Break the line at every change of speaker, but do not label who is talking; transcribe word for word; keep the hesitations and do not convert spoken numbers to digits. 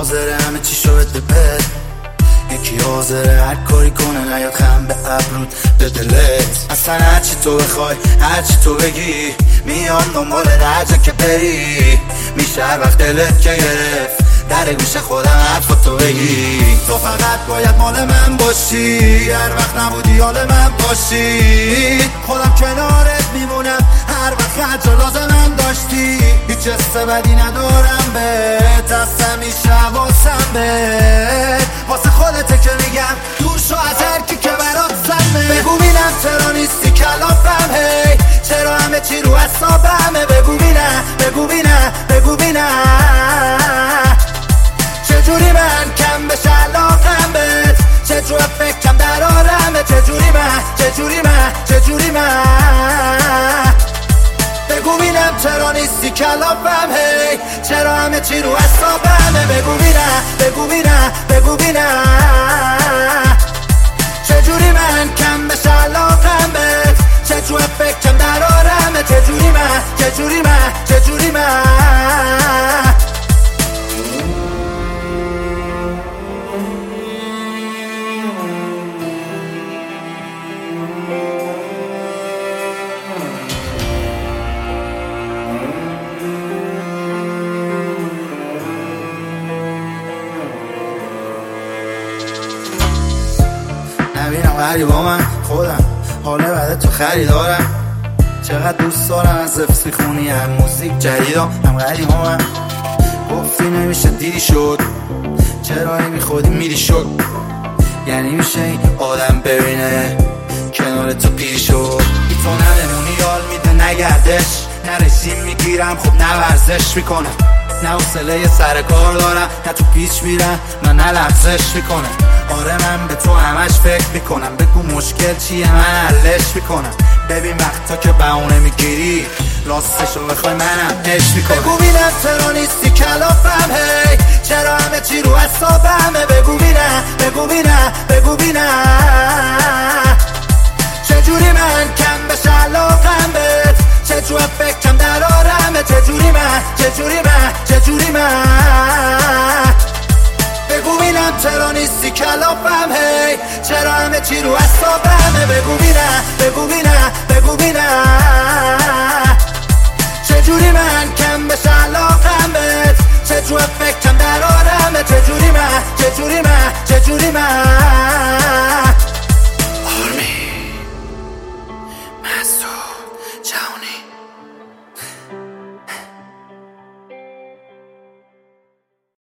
حاضره همه چی شو بده بد، یکی حاضره هر کاری کنه نیاد خم به ابرود به دلت. اصلا هرچی تو بخوای هرچی تو بگی میان دنبال هر جا که بری، میشه هر وقت دلت که گرفت در گوش خودم حرفاتو بگی. تو فقط باید مال من باشی، هر وقت نبودی حال من باشی، خودم کنارت میمونم هر وقت هرچه لازمم داشتی. هیچ حس بدی ندارم بهت، از همیشه حواسم بهت، واسه خودته که میگم دور شو از هر کی که برات سمه. بگو بینم چرا نیستی کلافم، هی چرا همه چی رو حسابمه. بگو بینم بگو بینم بگو بینم چجوری من کم بشه علاقم بهت، چجوری فکرم در آرمه، چجوری من چجوری من چجوری من. بگو بینم چرا نیستی کلافم، هی چرا همه چی رو حسابمه. بگو بینم بگو بینم بگو بینم چجوری من کم بشه علاقم بهت، چجوری فکرم در آرمه، چجوری من چجوری من چجوری من. نبینم غریبا من خودم حاله بعد تو خریدارم، چقدر دوست دارم از حفظ میخونی هم موزیک جدیدم هم غریبا من. گفتی نمیشه دیدی شد، چرا نمی خودی میری شد، یعنی میشه این آدم ببینه کنار تو پیر شد. بی تو نمونی یال میده نگردش، نه رژیم میگیرم خب نه ورزش میکنم، نه حوصله سر کار دارم، نه تو پیچ میرم نه نه لغزش میکنم. آره من به تو همش فکر میکنم، بگو مشکل چیه من حلش میکنم. ببین وقتا که بهونه میگیری راستشو بخوای منم عشق میکنم. بگو بینم چرا نیستی کلافم، هی چرا همه چی رو حسابمه. بگو بینم بگو بینم بگو بینم چجوری من کم بشه علاقم بهت، چجوری فکرم در آرمه، چجوری من چجوری من چجوری من. بگو بینم چرا نیستی کلافم، هی چرا همه چی رو حسابمه. بگو بینم بگو بینم